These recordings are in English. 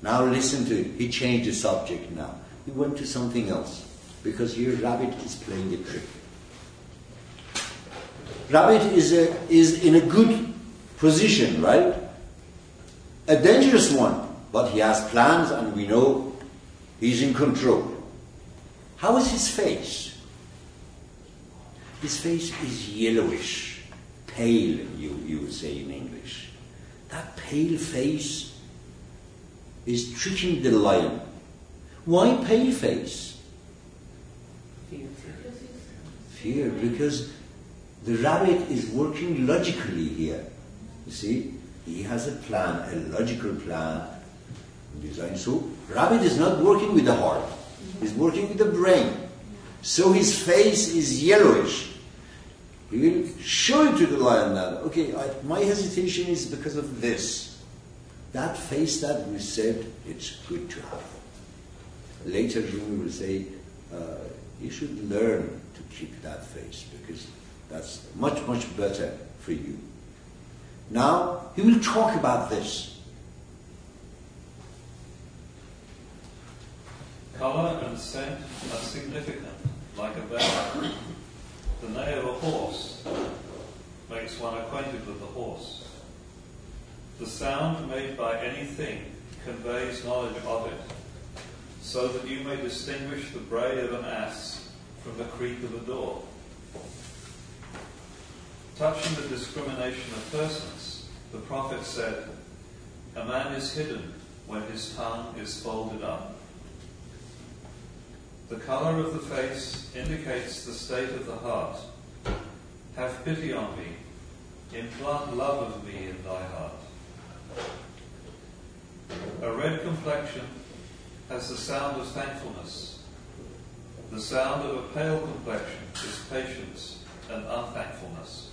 Now listen to it. He changed the subject now. He went to something else. Because here rabbit is playing the trick. Rabbit is in a good position, right? A dangerous one. But he has plans and we know he's in control. How is his face? His face is yellowish, pale, you would say in English. That pale face is tricking the lion. Why pale face? Fear, because the rabbit is working logically here. You see, he has a plan, a logical plan, design. So, rabbit is not working with the heart; he's working with the brain. So his face is yellowish. He will show it to the lion that, okay, my hesitation is because of this. That face that we said, it's good to have. Later Rumi will say, you should learn to keep that face because that's much, much better for you. Now, he will talk about this. Colour and scent are significant, like a bell. The neigh of a horse makes one acquainted with the horse. The sound made by anything conveys knowledge of it, so that you may distinguish the bray of an ass from the creak of a door. Touching the discrimination of persons, the prophet said, a man is hidden when his tongue is folded up. The colour of the face indicates the state of the heart. Have pity on me. Implant love of me in thy heart. A red complexion has the sound of thankfulness. The sound of a pale complexion is patience and unthankfulness.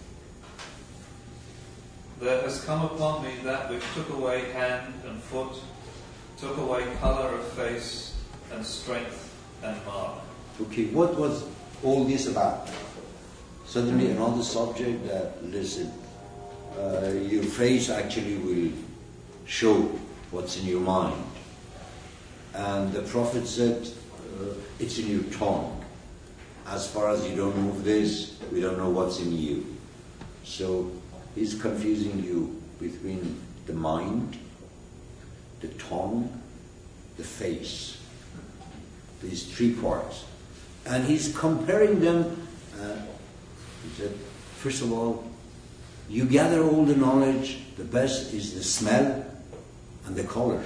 There has come upon me that which took away hand and foot, took away colour of face and strength and mark. Okay, what was all this about? Suddenly another subject that, listen, your face actually will show what's in your mind. And the Prophet said, it's in your tongue. As far as you don't move this, we don't know what's in you. So he's confusing you between the mind, the tongue, the face. These three parts. And he's comparing them. He said, first of all, you gather all the knowledge, the best is the smell and the color.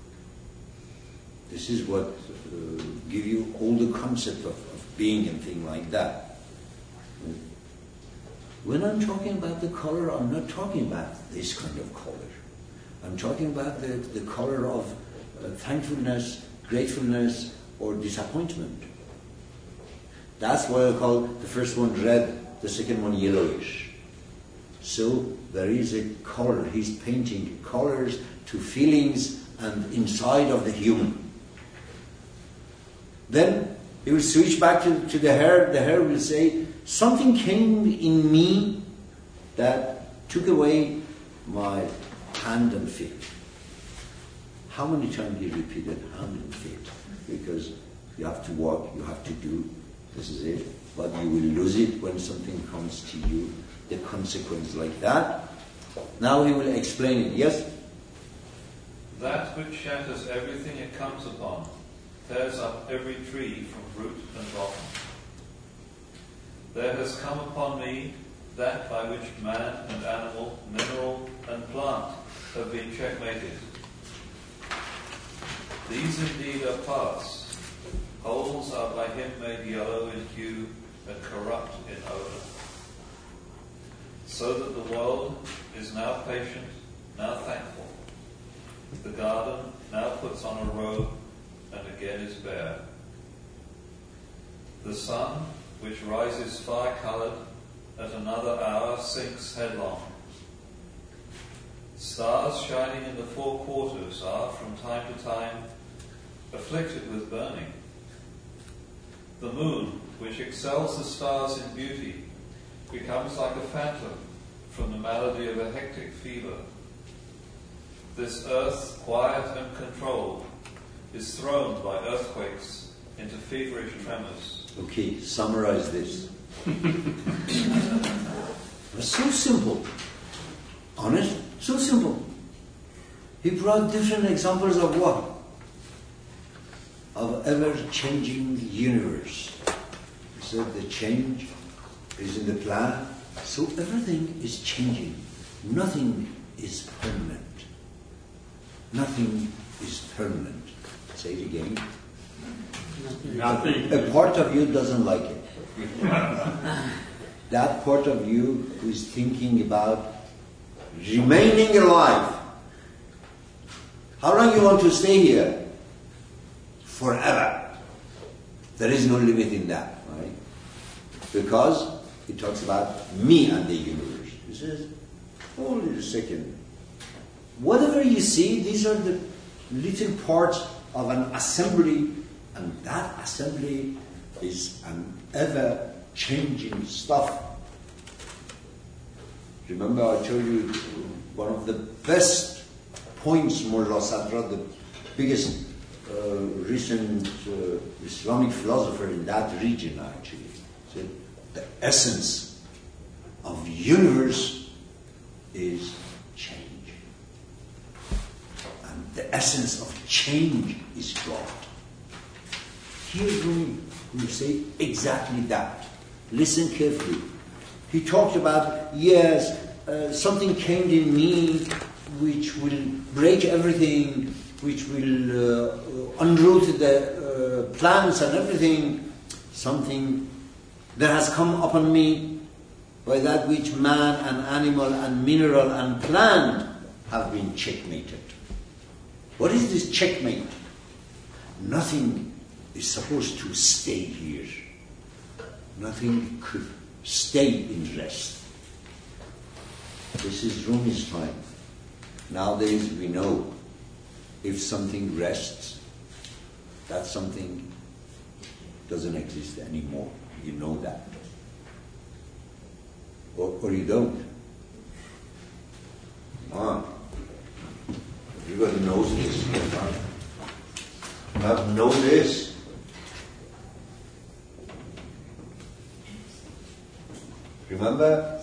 This is what give you all the concept of being and things like that. When I'm talking about the color, I'm not talking about this kind of color. I'm talking about the color of thankfulness, gratefulness, or disappointment. That's why I call the first one red, the second one yellowish. So there is a color. He's painting colors to feelings and inside of the human. Then he will switch back to the hair. The hair will say, something came in me that took away my hand and feet. How many times he repeated hand and feet? Because you have to walk, you have to do, this is it. But you will lose it when something comes to you, the consequence like that. Now he will explain it, yes? That which shatters everything it comes upon, tears up every tree from root and bottom. There has come upon me that by which man and animal, mineral and plant have been checkmated. These indeed are parts. Wholes are by him made yellow in hue and corrupt in odour. So that the world is now patient, now thankful. The garden now puts on a robe and again is bare. The sun, which rises fire-coloured, at another hour sinks headlong. Stars shining in the four quarters are, from time to time, afflicted with burning. The moon, which excels the stars in beauty, becomes like a phantom from the malady of a hectic fever. this earth, quiet and controlled, is thrown by earthquakes into feverish tremors. Okay, summarize this. It's so simple. Honest, so simple. He brought different examples of what? Of ever-changing universe. He said the change is in the plan, so everything is changing. Nothing is permanent. Nothing is permanent. Say it again. Nothing. A part of you doesn't like it. That part of you who is thinking about remaining alive. How long you want to stay here? Forever. There is no limit in that, right? Because it talks about me and the universe. He says, hold it a second. Whatever you see, these are the little parts of an assembly, and that assembly is an ever-changing stuff. Remember I told you one of the best points Mullah Sadra, the biggest recent Islamic philosopher in that region actually, said the essence of the universe is change. And the essence of change is God. Here we say exactly that. Listen carefully. He talked about, yes, something came in me which will break everything, which will unroot the plants and everything. Something that has come upon me by that which man and animal and mineral and plant have been checkmated. What is this checkmate? Nothing is supposed to stay here. Nothing could stay in rest. This is Rumi's time. Nowadays we know if something rests, that something doesn't exist anymore. You know that. Or you don't. Come on. Everybody knows this. You have to know this. Remember?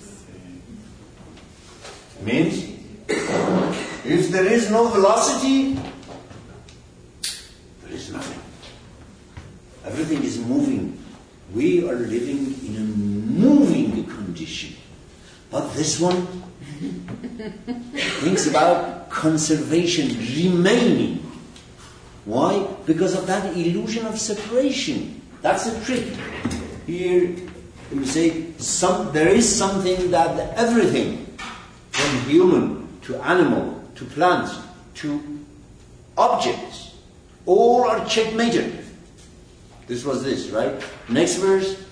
Means if there is no velocity, there is nothing. Everything is moving. We are living in a moving condition. But this one thinks about conservation, remaining. Why? Because of that illusion of separation. That's the trick. Here we say there is something that everything, from human to animal to plants to objects, all are checkmated. This was this, right? Next verse.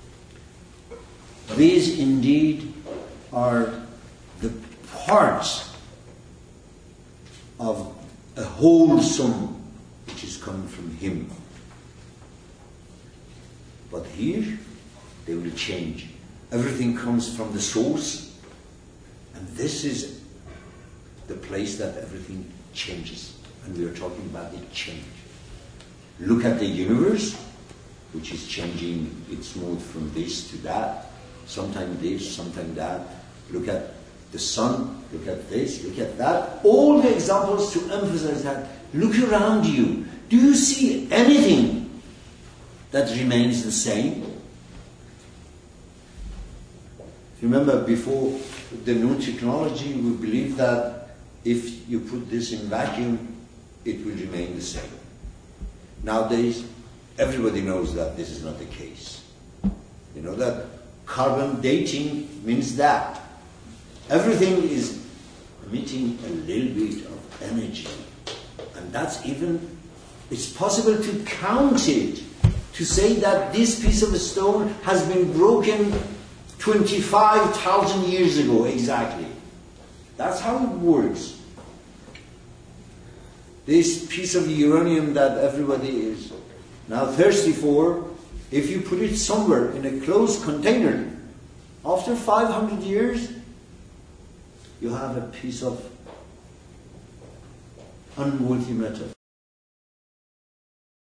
These indeed are the parts of a wholesome which is coming from Him. But here they will change. Everything comes from the source, and this is the place that everything changes. And we are talking about the change. Look at the universe, which is changing its mode from this to that, sometimes this, sometimes that. Look at the sun, look at this, look at that. All the examples to emphasize that. Look around you. Do you see anything that remains the same? Remember, before the new technology, we believed that if you put this in vacuum, it will remain the same. Nowadays, everybody knows that this is not the case. You know that carbon dating means that everything is emitting a little bit of energy. And that's even, it's possible to count it, to say that this piece of stone has been broken 25,000 years ago exactly. That's how it works. This piece of uranium that everybody is now thirsty for, if you put it somewhere in a closed container, after 500 years, you have a piece of unworthy metaphor.